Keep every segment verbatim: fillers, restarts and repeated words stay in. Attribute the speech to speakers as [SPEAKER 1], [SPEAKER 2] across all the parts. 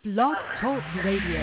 [SPEAKER 1] Blog Talk Radio.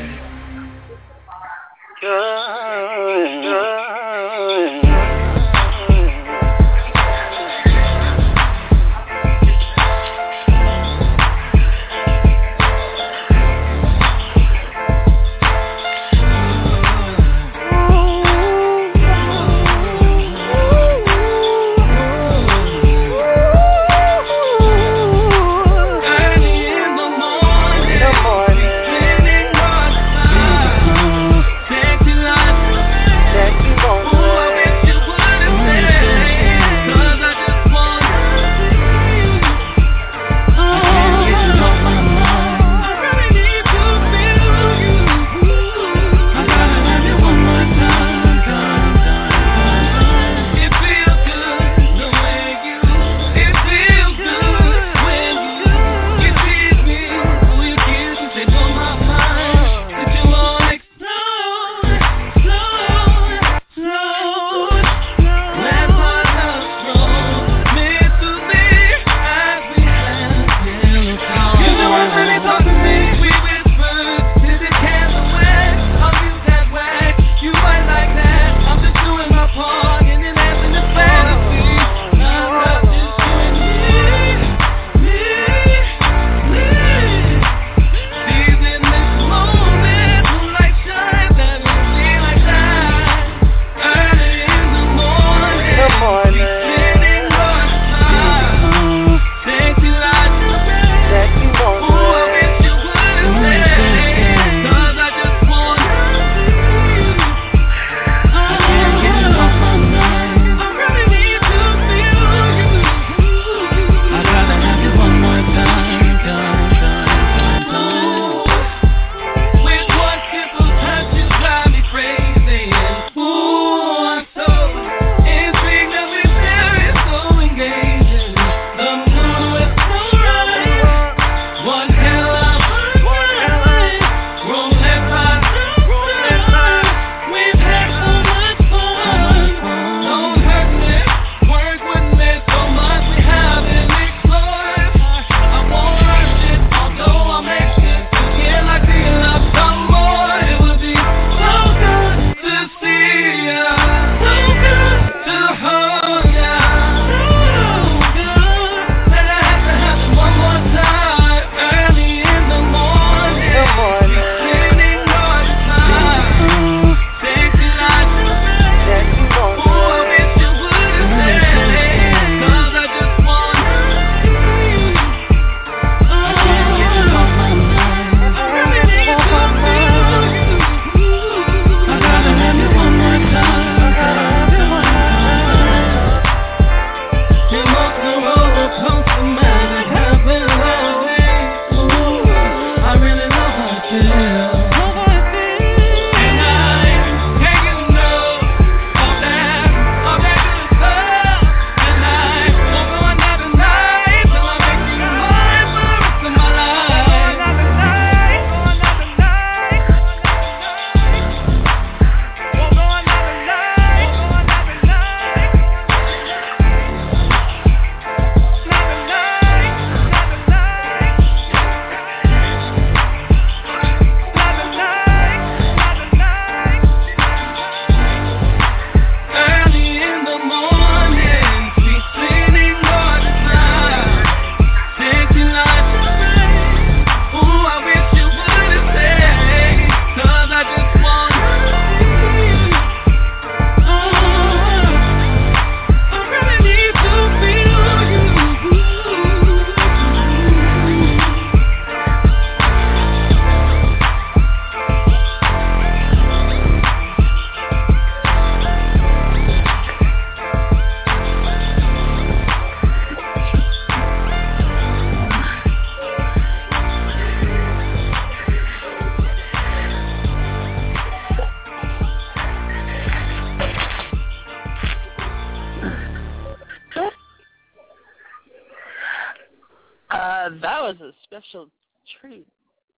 [SPEAKER 2] Special treat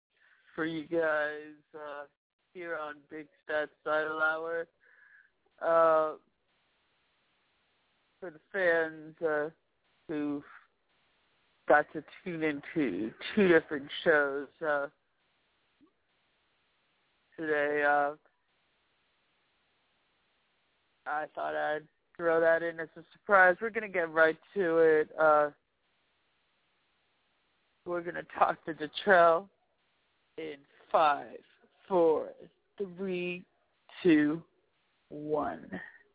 [SPEAKER 2] for you guys uh, here on Big Stats Idle Hour. Uh, for the fans uh, who got to tune into two different shows, uh, today. Uh, I thought I'd throw that in as a surprise. We're going to get right to it. Uh, we're going to talk to Detrell in five, four, three, two, one.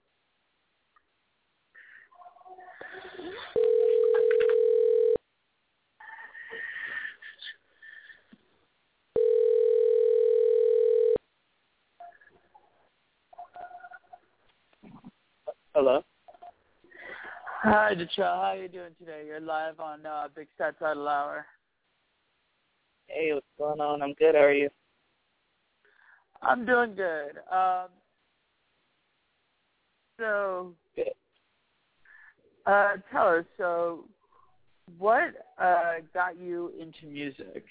[SPEAKER 1] Hello.
[SPEAKER 2] Hi, Detrell. How are you doing today? You're live on uh, Big Stat Title Hour.
[SPEAKER 1] Hey, what's going on? I'm good. How are you?
[SPEAKER 2] I'm doing good. Um, so,
[SPEAKER 1] Good.
[SPEAKER 2] uh, tell us, so what uh, got you into music?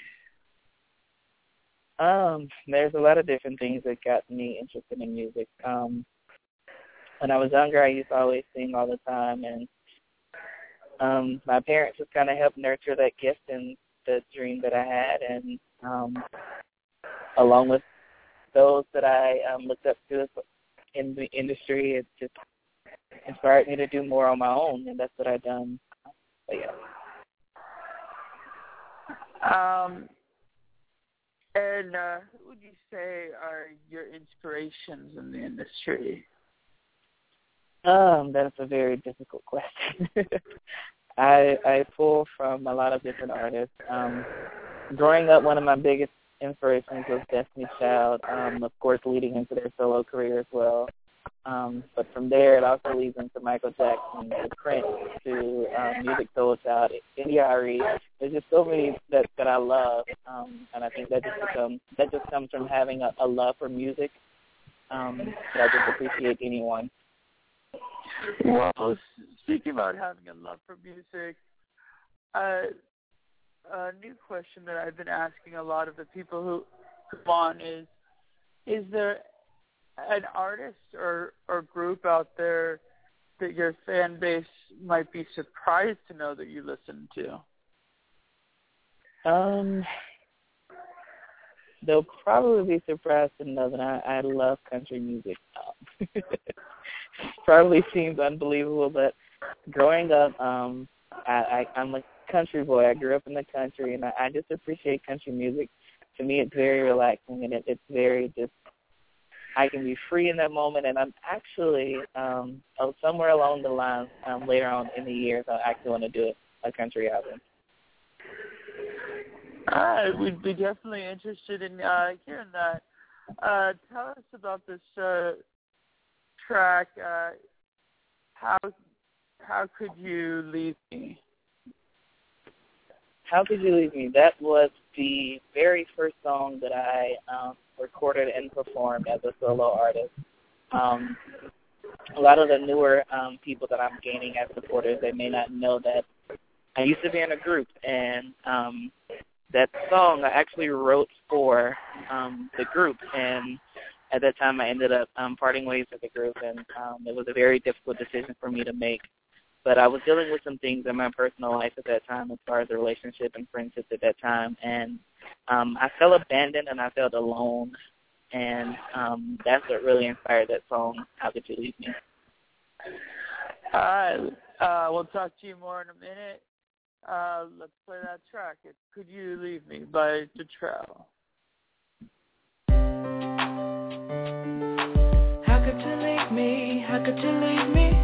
[SPEAKER 1] Um, there's a lot of different things that got me interested in music. Um, when I was younger, I used to always sing all the time, and um, my parents just kind of helped nurture that gift and the dream that I had, and um, along with those that I um, looked up to in the industry, it just inspired me to do more on my own, and that's what I've done. But
[SPEAKER 2] yeah. Um, and uh, who would you say are your inspirations in the industry?
[SPEAKER 1] Um, that's a very difficult question. I I pull from a lot of different artists. Um, growing up, one of my biggest inspirations was Destiny's Child, um, of course, leading into their solo career as well. Um, but from there, it also leads into Michael Jackson, to Prince, to um, Musiq Soulchild, India Arie. There's just so many that, that I love, um, and I think that just becomes that just comes from having a, a love for music. Um, that I just appreciate anyone.
[SPEAKER 2] Well, speaking about having a love for music, uh, a new question that I've been asking a lot of the people who come on is, is there an artist or, or group out there that your fan base might be surprised to know that you listen to?
[SPEAKER 1] Um, they'll probably be surprised to know that I, I love country music. Um, probably seems unbelievable, but growing up, um, I, I, I'm a country boy. I grew up in the country, and I, I just appreciate country music. To me, it's very relaxing, and it, it's very just, I can be free in that moment, and I'm actually, um, oh, somewhere along the line, um, later on in the years, I actually want to do a country album.
[SPEAKER 2] All right, we'd be definitely interested in uh, hearing that. Uh, tell us about this uh, track, uh, How How Could You Leave Me?
[SPEAKER 1] How Could You Leave Me? That was the very first song that I um, recorded and performed as a solo artist. Um, a lot of the newer um, people that I'm gaining as supporters, they may not know that I used to be in a group, and um, that song I actually wrote for um, the group, and at that time I ended up um, parting ways with the group, and um, it was a very difficult decision for me to make. But I was dealing with some things in my personal life at that time as far as a relationship and friendships at that time, and um, I felt abandoned and I felt alone, and um, that's what really inspired that song, How Could You Leave Me?
[SPEAKER 2] All right, uh, we'll talk to you more in a minute. Uh, let's play that track. It's Could You Leave Me by Detrell.
[SPEAKER 3] How could you leave me? How could you leave me?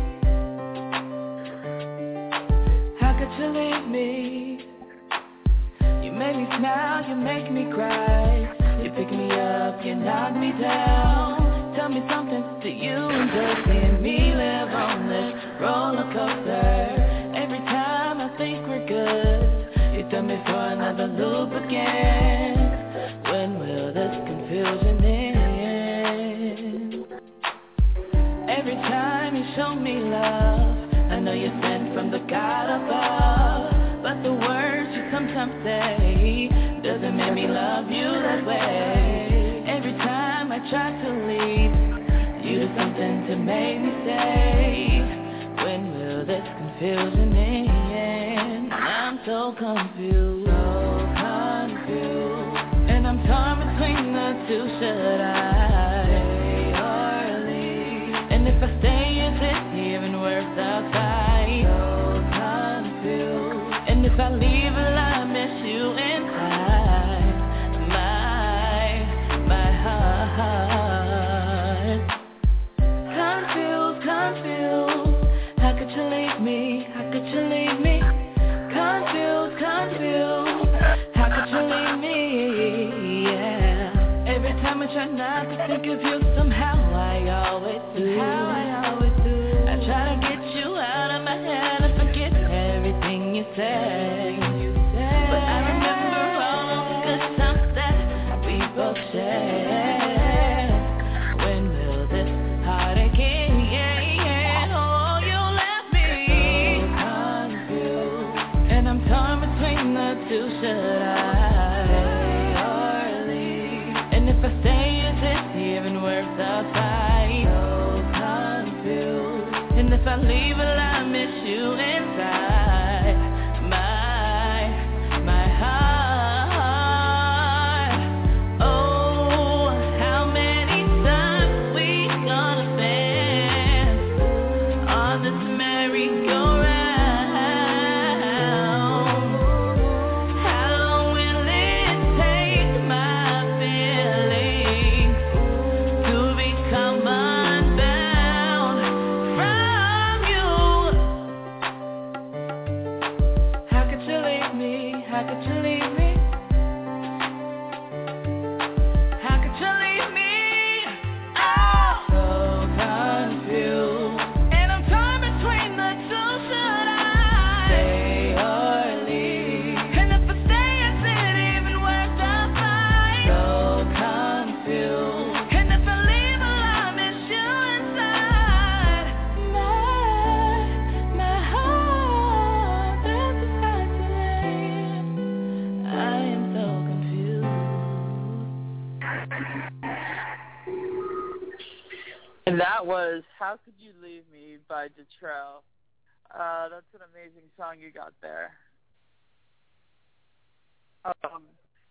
[SPEAKER 3] How could you leave me? You make me smile, you make me cry. You pick me up, you knock me down. Tell me something, do you enjoy seeing me live on this roller coaster? Every time I think we're good, you tell me for another loop again. When will this confusion end? Every time you show me love, I know you're sent from the God above. But the words you sometimes say doesn't make me love you that way. Every time I try to leave, you do something to make me stay. When will this confusion end? I'm so confused, so confused, and I'm torn between the two. Should I think of you somehow, I always do. How I always do. I try to get you out of my head and forget everything you say. But I remember all those good times that we both shared. When will this heartache end? Oh, you left me so confused, and I'm torn between the two. Should I stay or leave? And if I stay, is it even worth the fight? So confused. And if I leave, will I miss you inside my my heart? Oh, how many times we gonna spend on this merry-go-round? How long will it take my feelings to become unbound from you? How could you leave me? How could you leave me? How could you leave me? Oh, so confused, and I'm torn between the two. Should I stay or leave? And if I stay, is it even worth the fight? So confused, and if I leave, will I miss you inside my my heart? That's a hard to leave. I am so confused.
[SPEAKER 2] And that was How Could You Leave Me by Detrell. Uh, that's an amazing song you got there. Um,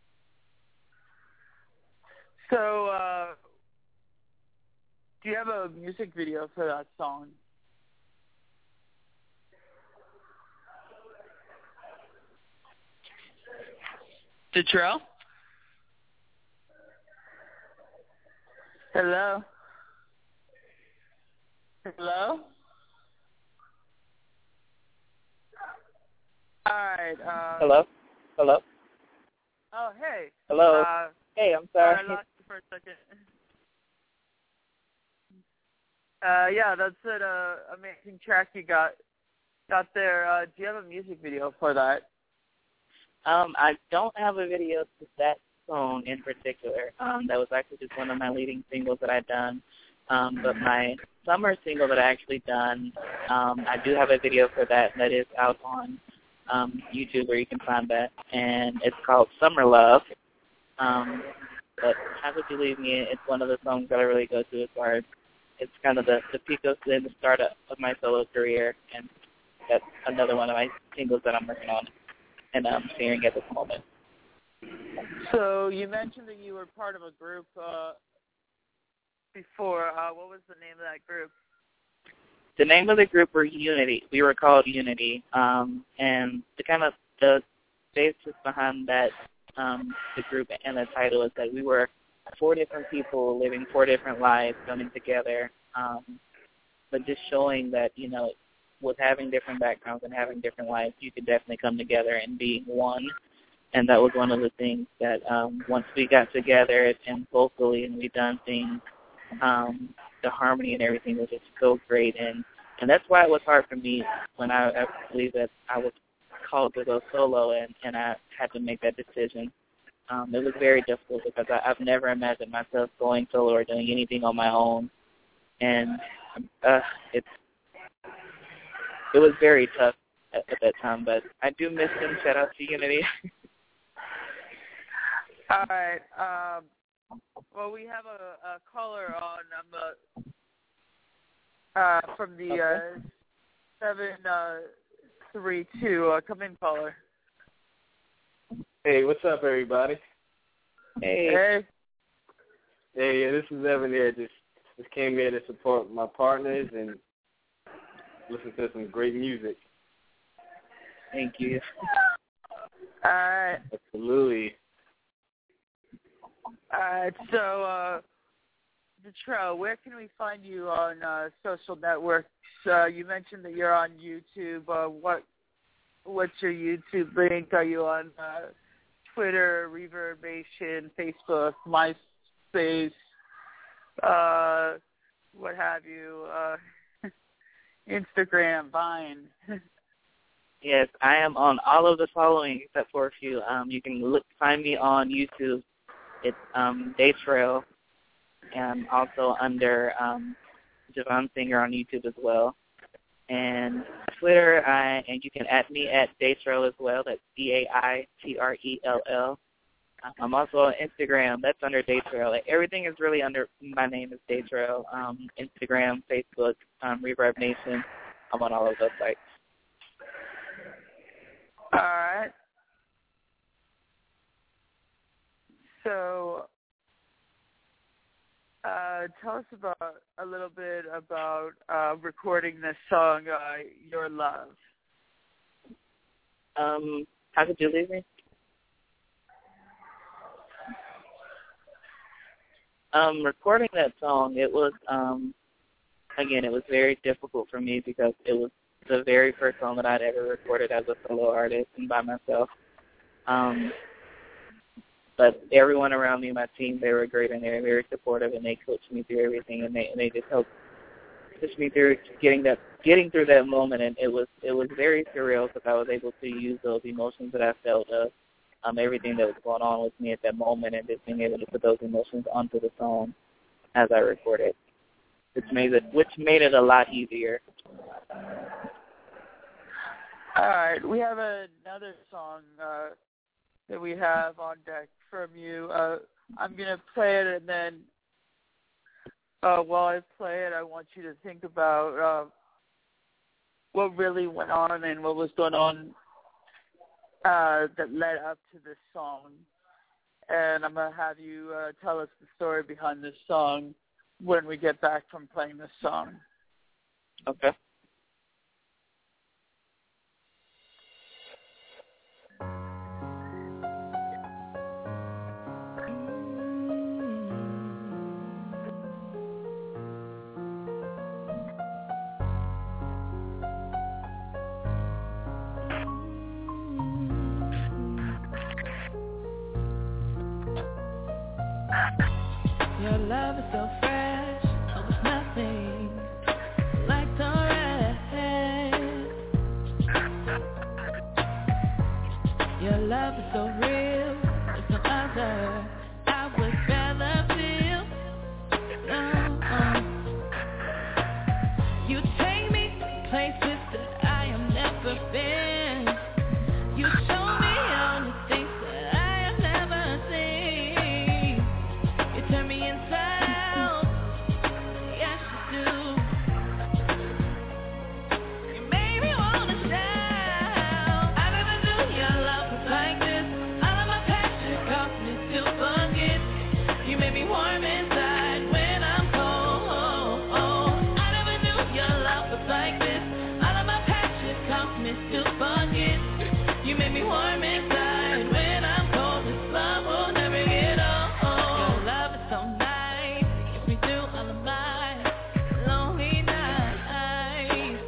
[SPEAKER 2] so, uh, do you have a music video for that song? Detrell? Hello? Hello? All right. Um,
[SPEAKER 1] Hello? Hello?
[SPEAKER 2] Oh, hey.
[SPEAKER 1] Hello?
[SPEAKER 2] Uh,
[SPEAKER 1] Hey, I'm
[SPEAKER 2] sorry,
[SPEAKER 1] sorry.
[SPEAKER 2] I lost you for a second. Uh, yeah, that's an uh, amazing track you got got there. Uh, do you have a music video for that?
[SPEAKER 1] Um, I don't have a video to that song in particular. Um, that was actually just one of my leading singles that I've done. Um, but my summer single that I actually done, um, I do have a video for that that is out on um, YouTube where you can find that, and it's called Summer Love. Um, but How Could You Leave Me? It's one of the songs that I really go to as far as it's kind of the, the peak of the start of my solo career, and that's another one of my singles that I'm working on and um, sharing at this moment.
[SPEAKER 2] So you mentioned that you were part of a group uh, before. Uh, what was the name of that group?
[SPEAKER 1] The name of the group were Unity. We were called Unity, um, and the kind of the basis behind that um, the group and the title is that we were four different people living four different lives coming together, um, but just showing that, you know, with having different backgrounds and having different lives, you could definitely come together and be one. And that was one of the things that um, once we got together and vocally and we done things, um, the harmony and everything was just so great. And, and that's why it was hard for me when I, I believe that I was called to go solo and, and I had to make that decision. Um, it was very difficult because I, I've never imagined myself going solo or doing anything on my own. And uh, it's it was very tough at, at that time, but I do miss them. Shout out to Unity.
[SPEAKER 2] All right. Um, well, we have a, a caller on um, uh, uh, from the
[SPEAKER 1] Okay.
[SPEAKER 2] uh, seven three two. Uh, come in, caller.
[SPEAKER 4] Hey, what's up, everybody?
[SPEAKER 1] Hey.
[SPEAKER 2] Hey.
[SPEAKER 4] Hey, yeah, this is Evan here. Just just came here to support my partners and listen to some great music.
[SPEAKER 1] Thank you.
[SPEAKER 2] All right.
[SPEAKER 4] Absolutely.
[SPEAKER 2] All right. So, uh, Detrell, where can we find you on uh, social networks? Uh, you mentioned that you're on YouTube. Uh, what What's your YouTube link? Are you on uh, Twitter, Reverbation, Facebook, MySpace? uh, what have you, uh, Instagram, Vine.
[SPEAKER 1] Yes, I am on all of the following except for a few. Um, you can look find me on YouTube. It's um, Daytrail, and also under um, Javon Singer on YouTube as well. And Twitter, I and you can add me at Daytrail as well. That's D A I T R E L L. I'm also on Instagram. That's under Daytrail. Like, everything is really under my name is Daytrail. Um, Instagram, Facebook, um, Reverb Nation. I'm on all of those sites.
[SPEAKER 2] All right. So, uh, tell us about a little bit about uh, recording this song, uh, "Your Love."
[SPEAKER 1] Um, how could you leave me? Um, recording that song, it was um, again, it was very difficult for me because it was the very first song that I'd ever recorded as a solo artist and by myself. Um, but everyone around me, my team, they were great and they were very supportive and they coached me through everything and they and they just helped push me through getting that getting through that moment. And it was it was very surreal because I was able to use those emotions that I felt of um, everything that was going on with me at that moment and just being able to put those emotions onto the song as I recorded, which made it which made it a lot easier.
[SPEAKER 2] All right, we have another song uh, that we have on deck from you. Uh, I'm going to play it, and then uh, while I play it, I want you to think about uh, what really went on and what was going on uh, that led up to this song. And I'm going to have you uh, tell us the story behind this song when we get back from playing this song.
[SPEAKER 1] Okay.
[SPEAKER 3] Your love is so fresh, oh, it's nothing like the rest. Your love is so real, there's no other I would rather feel. No. You take me to places that I have never been. You show me all the things that I have never seen. You turn me inside out, yes you do. You made me wanna shout. I never knew your love was like this. All of my passion caused me to forget. You made me warm inside when I'm cold. I never knew your love was like this. All of my passion caused me to forget. You made me warm inside when I'm cold. This love will never get old. Your love is so nice, it gets me through all of my lonely nights.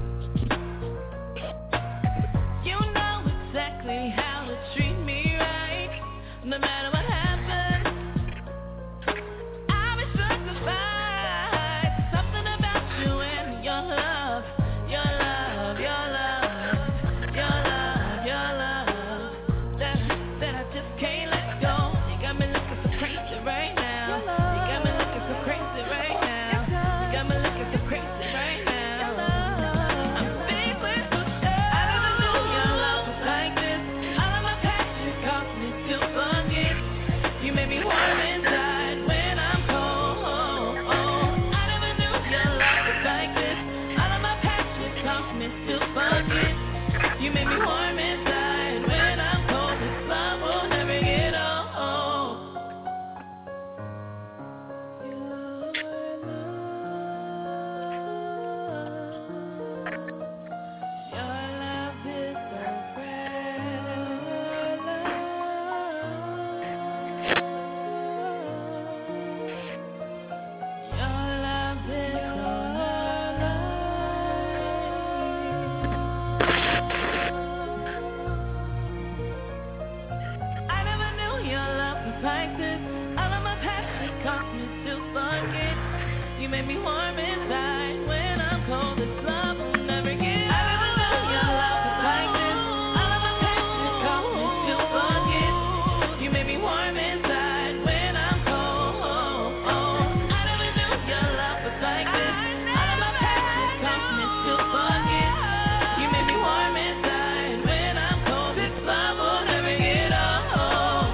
[SPEAKER 3] You know exactly how to treat me right, no matter what happens. I've been justified. Something about you and your love, your love, your love, your love, your love, that that I just can't let go. You got me looking so crazy right now. You got me looking so crazy right now. You got me looking so crazy right now. I'm feeling so sure. I never knew your love was like this. All of my passion caused me to forget. You made me warm inside when I'm cold. I never knew your love was like this. All of my passion caused me to forget. You made me warm inside when I'm cold. This love will never get old. Your love, your love is so fresh. Your love is so I never knew your love was like this. All of my passion caused me to forget. You make me warm inside when I'm cold. This love will never get old. I never knew your love was like this. All of my passion caused me to forget. You make me warm inside when I'm cold. I never knew your love was like this. All of my passion caused me to forget. You make me warm inside when I'm cold. This love will never get old.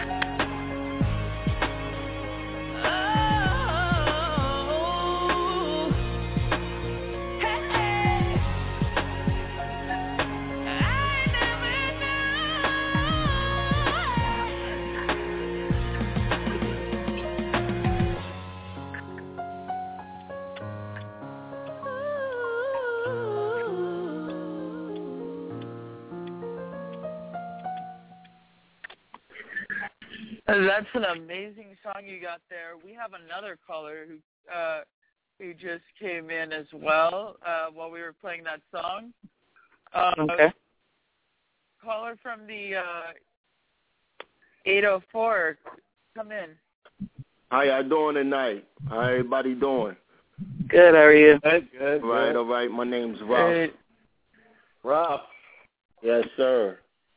[SPEAKER 2] That's an amazing song you got there. We have another caller who uh, who just came in as well uh, while we were playing that song. Uh,
[SPEAKER 1] Okay.
[SPEAKER 2] Caller from the uh, eight oh four, come in.
[SPEAKER 5] How y'all doing tonight? How everybody doing?
[SPEAKER 1] Good, how are you?
[SPEAKER 4] Good, good.
[SPEAKER 5] All right,
[SPEAKER 4] good.
[SPEAKER 5] all right. My name's Ralph.
[SPEAKER 2] Hey,
[SPEAKER 4] Ralph.
[SPEAKER 5] Yes, sir.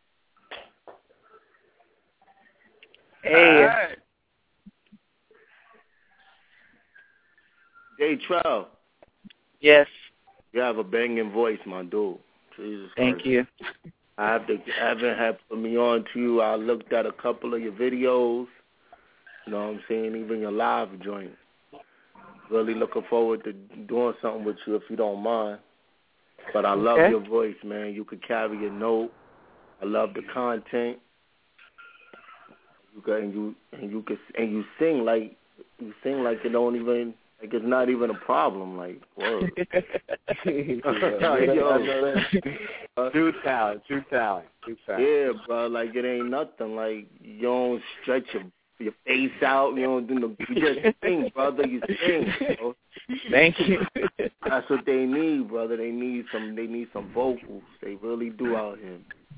[SPEAKER 1] Hey.
[SPEAKER 2] all right.
[SPEAKER 5] J Trell,
[SPEAKER 1] Yes,
[SPEAKER 5] you have a banging voice, my dude. Jesus
[SPEAKER 1] thank
[SPEAKER 5] Christ.
[SPEAKER 1] you.
[SPEAKER 5] I have to, I haven't had put me on to you. I looked at a couple of your videos. You know what I'm saying? Even your live joint. Really looking forward to doing something with you if you don't mind. But I love
[SPEAKER 1] Okay.
[SPEAKER 5] your voice, man. You could carry a note. I love the content. You can, and you and you can and you sing like you sing like it don't even like it's not even a problem. Like word.
[SPEAKER 4] Yo. True talent, true talent, true talent.
[SPEAKER 5] Yeah, bro. Like it ain't nothing. Like you don't stretch your your face out. You don't do no. You just sing, brother. You sing. Bro.
[SPEAKER 1] Thank you.
[SPEAKER 5] That's what they need, brother. They need some. They need some vocals. They really do out here.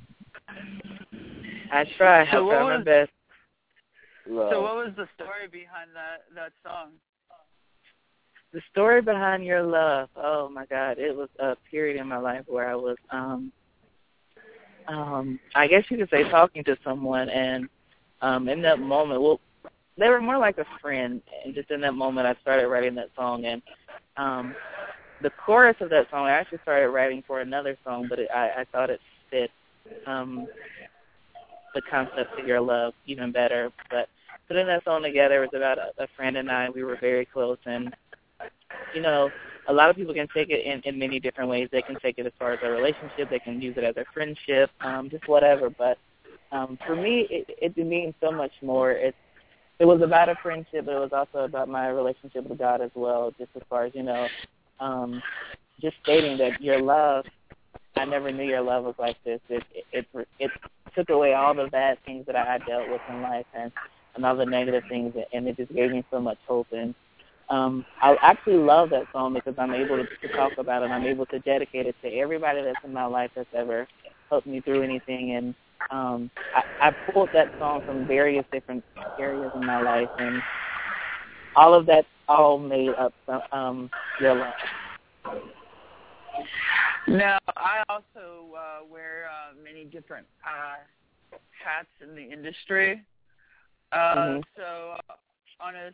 [SPEAKER 1] I try. I
[SPEAKER 2] So what
[SPEAKER 1] try my
[SPEAKER 2] was-
[SPEAKER 1] best.
[SPEAKER 4] Love.
[SPEAKER 2] So what was the story behind that, that song?
[SPEAKER 1] The story behind your love. Oh my God, it was a period in my life where I was, um, um, I guess you could say, talking to someone, and um, in that moment, well, they were more like a friend, and just in that moment, I started writing that song, and um, the chorus of that song, I actually started writing for another song, but it, I, I thought it fit um, the concept of your love even better, but putting that song together was about a, a friend and I. We were very close, and you know, a lot of people can take it in, in many different ways. They can take it as far as a relationship. They can use it as a friendship, um, just whatever. But um, for me, it, it means so much more. It it was about a friendship, but it was also about my relationship with God as well. Just as far as you know, um, just stating that your love. I never knew your love was like this. It it it, it took away all the bad things that I dealt with in life, and and all the negative things, and it just gave me so much hope. And um, I actually love that song because I'm able to, to talk about it. I'm able to dedicate it to everybody that's in my life that's ever helped me through anything. And um, I, I pulled that song from various different areas in my life, and all of that all made up um, your love.
[SPEAKER 2] Now, I also uh, wear uh, many different uh, hats in the industry. Uh,
[SPEAKER 1] Mm-hmm.
[SPEAKER 2] So, uh, on a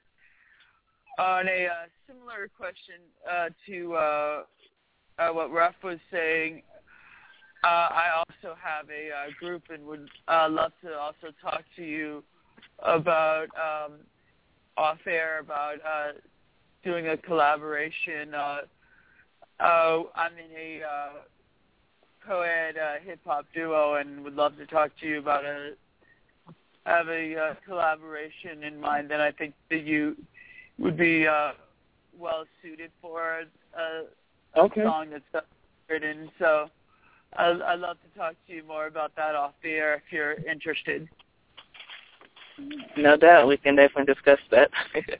[SPEAKER 2] on a uh, similar question uh, to uh, uh, what Ruff was saying, uh, I also have a uh, group and would uh, love to also talk to you about um, off air about uh, doing a collaboration. Uh, uh, I'm in a uh, co-ed uh, hip hop duo and would love to talk to you about a have a uh, collaboration in mind that I think that you would be uh, well suited for a, a
[SPEAKER 1] Okay.
[SPEAKER 2] song that's written. So I'd, I'd love to talk to you more about that off the air if you're interested.
[SPEAKER 1] No doubt. We can definitely discuss that.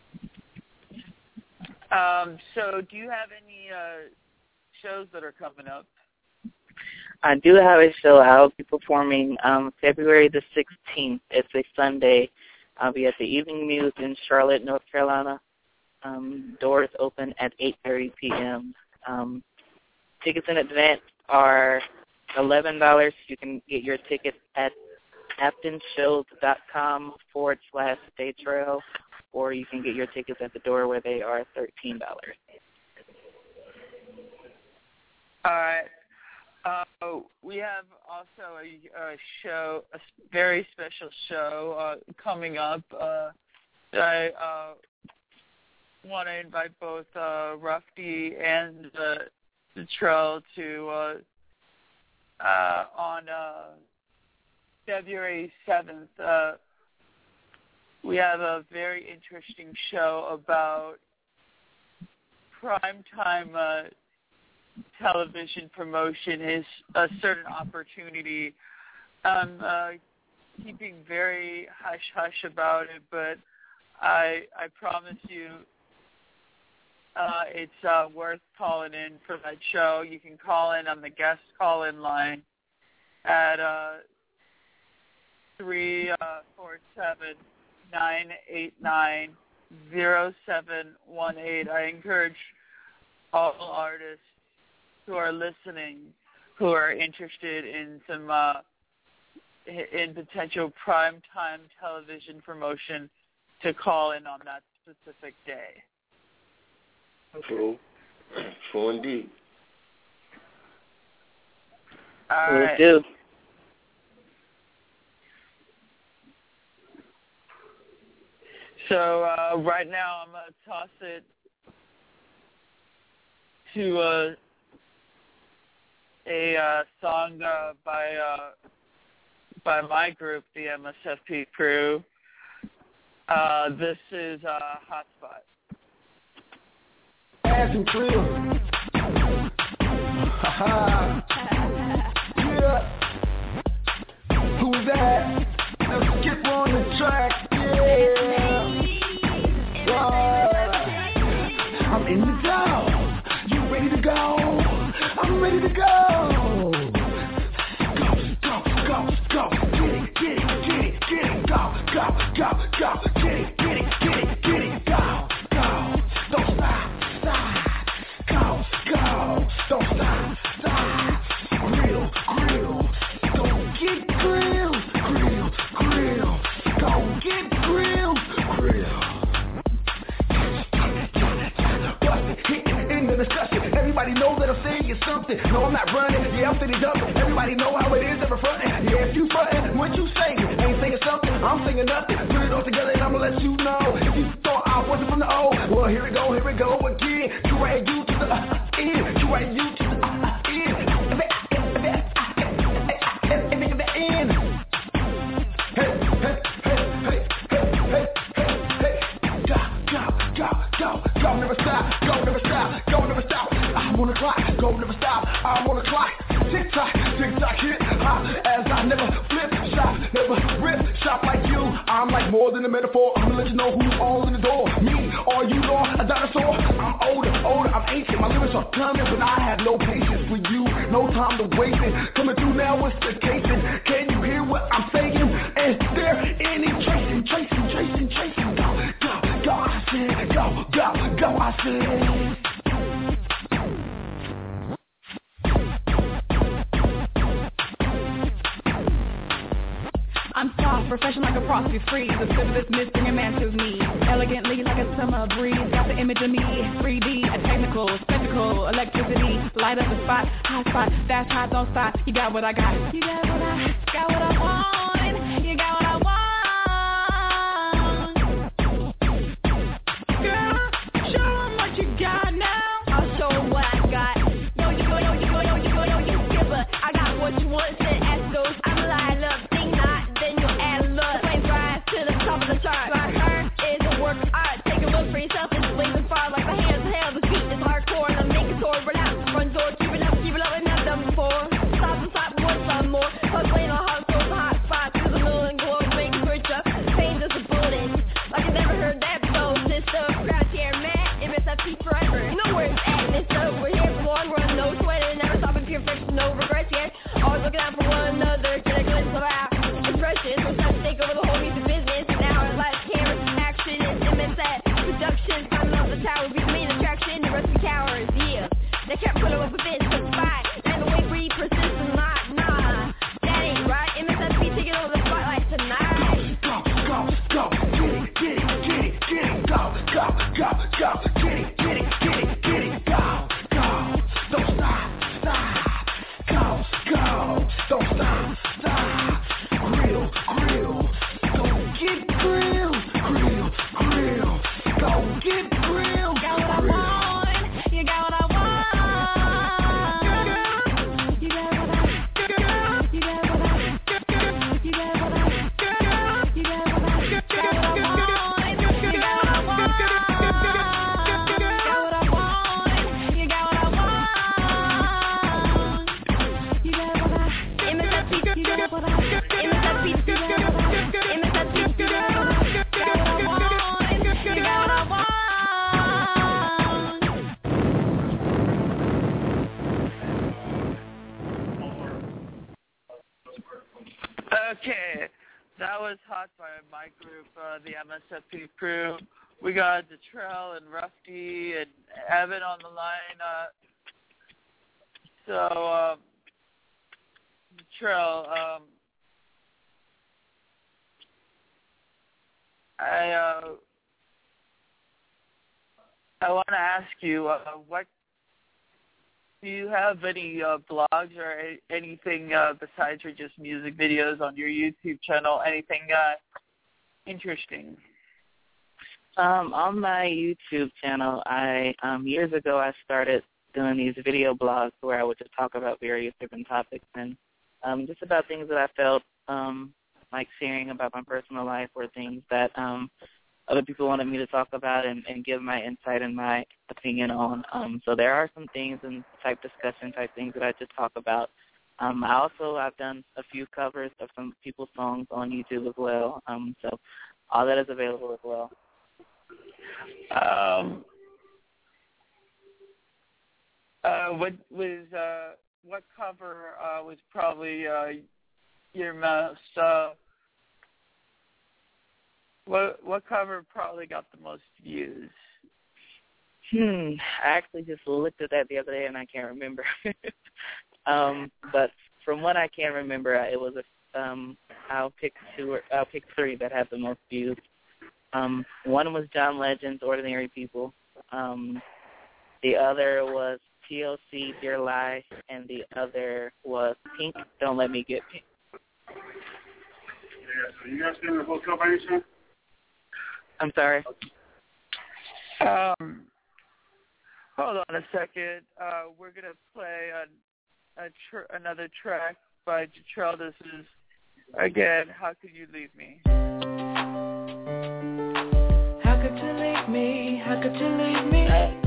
[SPEAKER 2] um, so do you have any uh, shows that are coming up?
[SPEAKER 1] I do have a show. I'll be performing um, February the sixteenth. It's a Sunday. I'll be at the Evening Muse in Charlotte, North Carolina. Um, doors open at eight thirty p.m. Um, tickets in advance are eleven dollars. You can get your tickets at aftonshows.com forward slash Stay Trail, or you can get your tickets at the door where they are thirteen dollars.
[SPEAKER 2] All right. Uh, we have also a, a show, a very special show uh, coming up. Uh, I uh, want to invite both uh, Rufty and uh, the Trail to uh, uh, on uh, February seventh. Uh, we have a very interesting show about primetime uh, television promotion is a certain opportunity. I'm uh, keeping very hush-hush about it, but I I promise you uh, it's uh, worth calling in for that show. You can call in on the guest call-in line at uh, three four seven, nine eight nine, zero seven one eight. I encourage all artists who are listening, who are interested in some uh, in potential primetime television promotion, to call in on that specific day.
[SPEAKER 5] True. True indeed.
[SPEAKER 2] All
[SPEAKER 1] Will
[SPEAKER 2] right.
[SPEAKER 1] do.
[SPEAKER 2] So uh, right now I'm going to toss it to uh, a uh, song uh, by uh, by my group, the M S F P Crew. Uh, this is uh, Hotspot.
[SPEAKER 6] Ass and Crew. Yeah. Who's that? Let's get on the track. Yeah. Uh, I'm in the zone. You ready to go? I'm ready to go. Go, go, go, go. Get it, get it, get it, get it. Go, go, go, go. Get it, get it, get it, get it. Go, go. Don't stop, stop. Go, go. Don't stop, stop. Grill, grill. Go get grilled, grill, grill. Go get grilled, grill. In the discussion, everybody knows that I'm saying something. No, I'm not running. Yeah, I'm sitting jumping. Everybody know how it is ever fronting. Yeah, if you fronting, what you saying? Ain't saying something. I'm saying nothing. Put it all together and I'ma let you know. If you thought I wasn't from the O, well, here we go, here we go again. You right, you to the uh, end. You right, you to the uh, end. End. Hey, hey, hey, hey, hey, hey, hey, hey. Go, go, go, go, go, never stop. Go, never stop. Go, never stop. I'm on the clock. Go, never stop. I'm on the clock. Tick tock, tick tock, hit hop. As I never flip, shop, never rip, shop like you. I'm like more than a metaphor. I'm gonna let you know who's all in the door. Me or you, know a dinosaur. I'm older, older, I'm ancient. My lyrics are coming, but I have no patience for you. No time to waste it. Coming through now, what's the casing? Can you hear what I'm saying? Is there any tracing, tracing, tracing, tracing? Go, go, go, I said, go, go, go, I said.
[SPEAKER 3] I'm soft, professional like a frosty freeze. The spirit of this mist bring a man to me. Elegantly like a summer breeze. Got the image of me, three D, a technical, spectacle, electricity. Light up the spot, hot spot, fast hot, don't stop. You got what I got. You got what I, got what I want. You got what I want. Girl, show 'em what you got now. I'll show 'em what I got. Yo, you go, yo, you go, yo, you go, yo, you skipper. I got what you want, said ask those. I'm light up. Right, her is a work of art. Take a look for yourself and swing the far like the hands of hell. The beat is hardcore and I'm making sword run out. Front door, keep it up, keep it up, and I've done before. Stop and stop, one some more. Hustling on hot souls, hot spots. Through the middle and glow, make a switch up. Pain just a bullet. Like I never heard that before. Sister, crouch here, man. M S F P forever. Know where it's at, it's up. We're here for long run, no sweating. Never stopping, pure friction, no regrets yet. Always looking out for one another. Get a glimpse of our expressions. So try to take over the whole music business. Production,
[SPEAKER 6] it, get it, get it, get it, go, go, go, go, get it, get it, get it, get it, go, go, don't stop, stop, go, go, don't stop, stop, grill, grill, go get grill, grill, grill, go get grill, got what I want, you got what I want.
[SPEAKER 2] Okay, that was Hot by my group, uh, the M S F P crew. We got Detrell and Rusty and Evan on the line. Uh, so, um, Detrell, um, I uh, I want to ask you, uh, what do you have any uh, blogs or a- anything uh, besides your just music videos on your YouTube channel? Anything uh, interesting?
[SPEAKER 1] Um, on my YouTube channel, I um, years ago I started doing these video blogs where I would just talk about various different topics and um, just about things that I felt um, like sharing about my personal life or things that um, other people wanted me to talk about and, and give my insight and my opinion on. Um, so there are some things and type discussion type things that I just talk about. Um, I also, I've done a few covers of some people's songs on YouTube as well. Um, so all that is available as well.
[SPEAKER 2] Um, uh, what was uh, what cover uh, was probably uh, your most uh, what what cover probably got the most views?
[SPEAKER 1] Hmm. I actually just looked at that the other day and I can't remember. um, but from what I can remember, it was a um, I'll pick two or I'll pick three that had the most views. Um, one was John Legend's Ordinary People. Um, the other was T L C, Dear Lie, and the other was Pink, Don't Let Me Get Pink.
[SPEAKER 7] Yeah, so you guys doing the hotel by any chance?
[SPEAKER 1] I'm sorry?
[SPEAKER 2] Um, hold on a second. Uh, we're going to play a, a tr- another track by Detrell. This is, again, How Could You Leave Me?
[SPEAKER 3] How could you leave me? How could you leave me?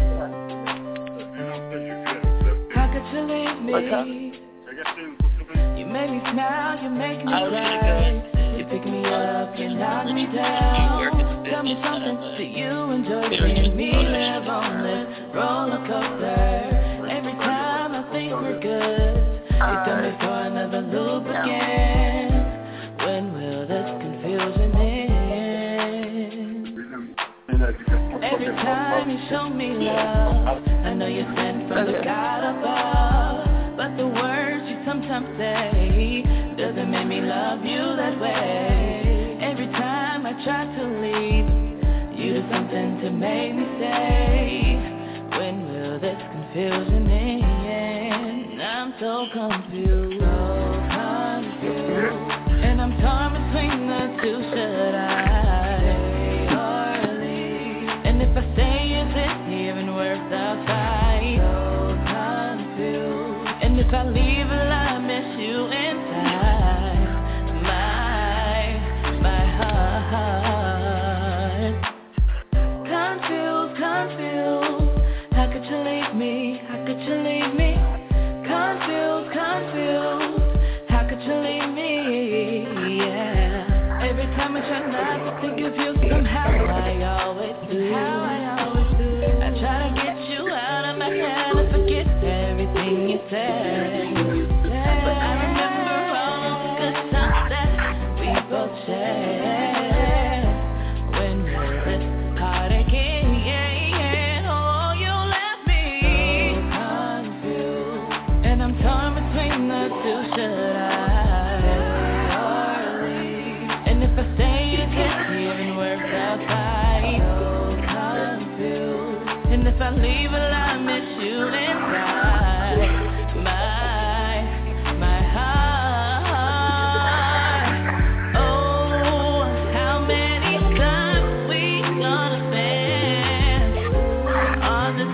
[SPEAKER 3] How could you leave me? You make me smile, you make me cry. You pick me up, you knock me down. Tell me something, do you enjoy seeing me live on this roller coaster? Every time I think we're good, you tell me for another loop again. When will this confusion end? Every time you show me love, I know you're sent from the God above. But the words you sometimes say doesn't make me love you that way. Every time I try to leave, you do something to make me stay. When will this confusion end? I'm so confused, so confused. And I'm torn between the two, should I stay or leave? And if I stay, is it even worth the fight? So confused. And if I leave, will I miss you inside my, my heart? Confused, confused. How could you leave me? How could you leave me? Confused, confused. How could you leave me? Yeah. Every time I try not to think of you, somehow I always do. How I always do. I try to get you out of my head and forget everything you said. But I remember all the good times that we both shared. When will this heartache end? Oh, you left me confused, and I'm torn between the two. Should I stay or leave? And if I stay, it can't even work out And if I leave, will I miss you inside my, my heart? Oh, how many times we gonna spend on this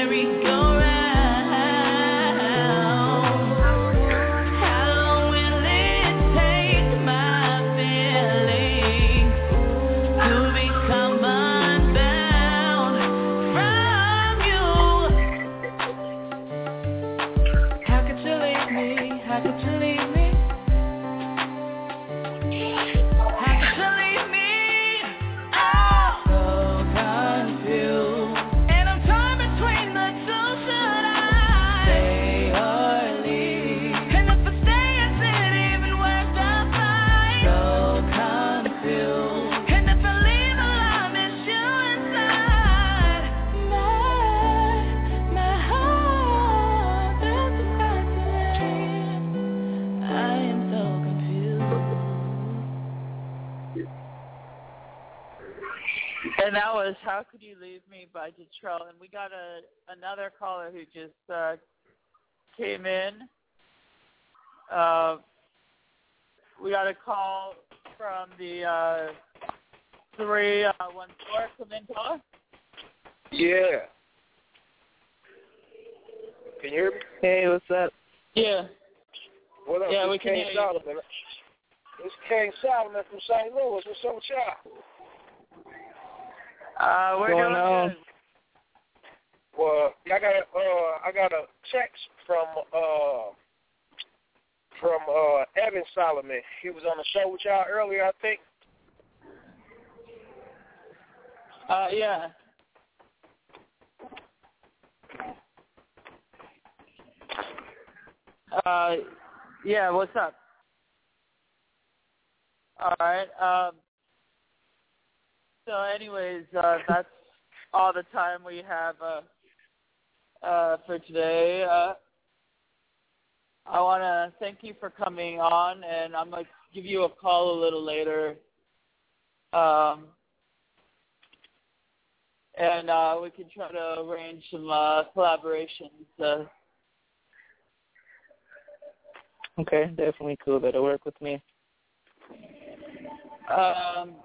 [SPEAKER 3] merry-go-round? How long will it take my feelings to become unbound from you? How could you leave me? How could you leave me? How could you leave me? Oh, so confused. And I'm torn between the two. Should I stay or leave? And if I stay, is it even worth the fight? So confused. And if I leave, will I miss you inside my, my heart? That's fascinating. I am so confused.
[SPEAKER 2] And that was How Could You Leave Me by Detrell. And we got a another caller who just uh, came in. Uh, we got a call from the uh, three one four. Come in, caller.
[SPEAKER 8] Yeah. Can you hear me?
[SPEAKER 1] Hey, what's up?
[SPEAKER 2] Yeah.
[SPEAKER 8] What up?
[SPEAKER 2] Yeah,
[SPEAKER 8] This
[SPEAKER 2] we can
[SPEAKER 8] King
[SPEAKER 2] hear you.
[SPEAKER 8] Solomon. This King Solomon from Saint Louis. What's up with y'all?
[SPEAKER 2] Uh, we're
[SPEAKER 1] Going
[SPEAKER 2] doing
[SPEAKER 1] on?
[SPEAKER 2] good.
[SPEAKER 8] Well, I got a, uh, I got a text from uh, from uh, Evan Solomon. He was on the show with y'all earlier, I think.
[SPEAKER 2] Uh, yeah. Uh, yeah, what's up? All right. Um, so anyways, uh, that's all the time we have uh, uh, for today. Uh, I want to thank you for coming on, and I'm going to give you a call a little later. Um, and uh, we can try to arrange some uh, collaborations. Uh,
[SPEAKER 1] Okay, definitely cool. That'll work with me.
[SPEAKER 2] um,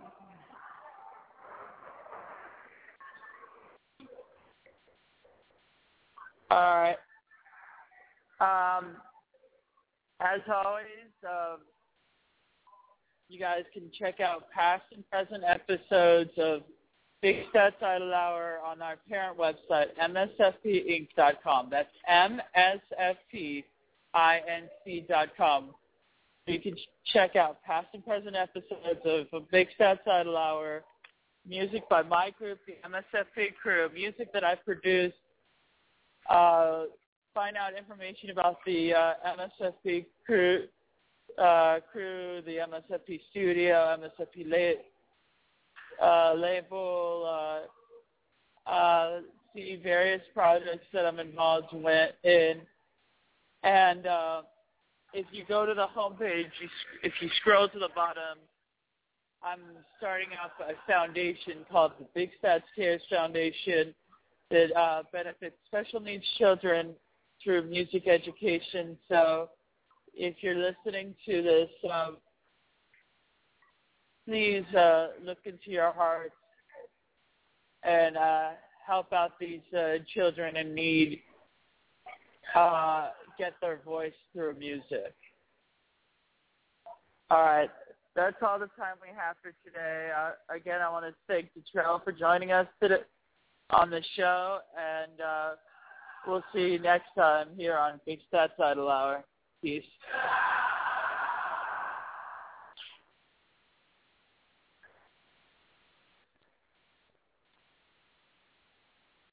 [SPEAKER 2] all right. Um, as always, um, you guys can check out past and present episodes of Big Stats Idle Hour on our parent website, m s f p inc dot com. That's M S F P I N C dot com. You can check out past and present episodes of, of Big Stats Idle Hour, music by my group, the M S F P crew, music that I produced. Uh, find out information about the uh, M S F P crew, uh, crew, the M S F P studio, M S F P la- uh, label, uh, uh, see various projects that I'm involved with in. And uh, if you go to the homepage, you, if you scroll to the bottom, I'm starting out a foundation called the Big Stats Cares Foundation that uh, benefits special needs children through music education. So if you're listening to this, um, please uh, look into your heart and uh, help out these uh, children in need. Uh, get their voice through music. All right, that's all the time we have for today. Uh, again, I want to thank Detrell for joining us today on the show, and uh, we'll see you next time here on Big Stats Idle Hour. Peace.